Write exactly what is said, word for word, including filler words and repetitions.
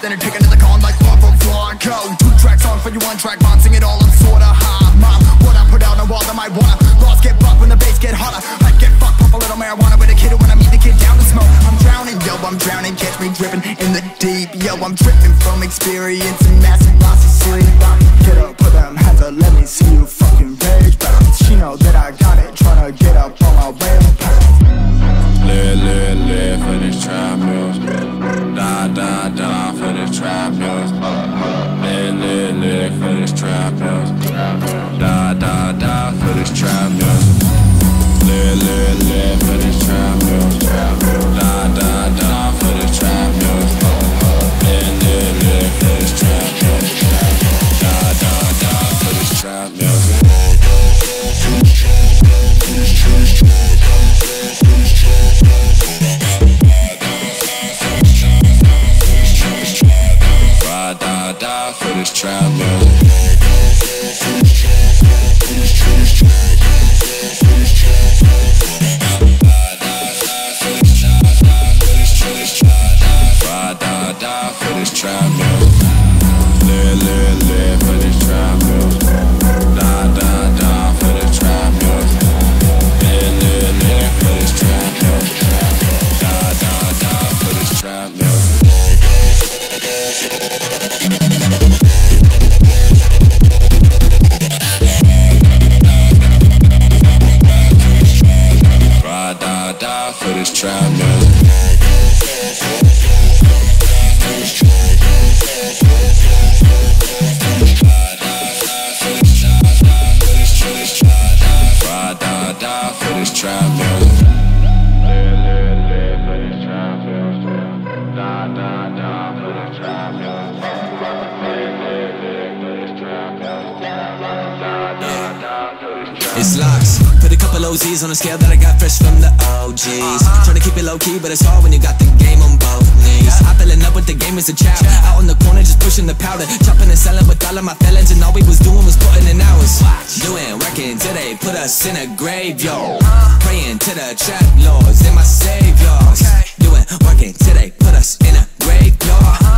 then I take another con like love or Blanco. Two tracks on for you, one track bond, sing it all, I'm sorta high. Mom, what I put out on the wall that might wanna. Lost get bucked when the bass get hotter. I get fucked, pop a little marijuana with a kid when I meet the kid down to smoke. I'm drowning, yo, I'm drowning, catch me dripping in the deep. Yo, I'm tripping from experience and massive loss of sleep. Get up, put them hands up, let me see you fucking rage. But she know that I got it, tryna get up on my way. Live, live, live for this trap music. Die, die, die for this trap music. Live, live, live for this trap music. Die, die, die for this trap music. Live, live, live for this trap music. Die, die, die for this trap music. Live, live, live for this trap music. Die, die, die for this trap music. Ride, die, die for this trap music. Ride, die, die for this trap music. Live, live, live for this trap music. Die, die, die for this trap music. Live, live, live for this trap music. Die, die, die for this trap music. Ride, die, die for this trap music. Ride, die, die for this trap music. Live, live, live for this trap music. Die, die, die for this trap music. Live, live, live for this trap music. Die, die, die for this trap music. It's locks. Put a couple O Z's on a scale that I got fresh from the O Gs. Tryna keep it low key, but it's hard when you got the game on both knees. I fell in love with the game as a child. Out on the corner just pushing the powder, chopping and selling with all of my felons, and all we was doing was putting in hours. Doing, working till they put us in a graveyard. Praying to the trap lords and my saviors. Doing, working till they put us in a graveyard.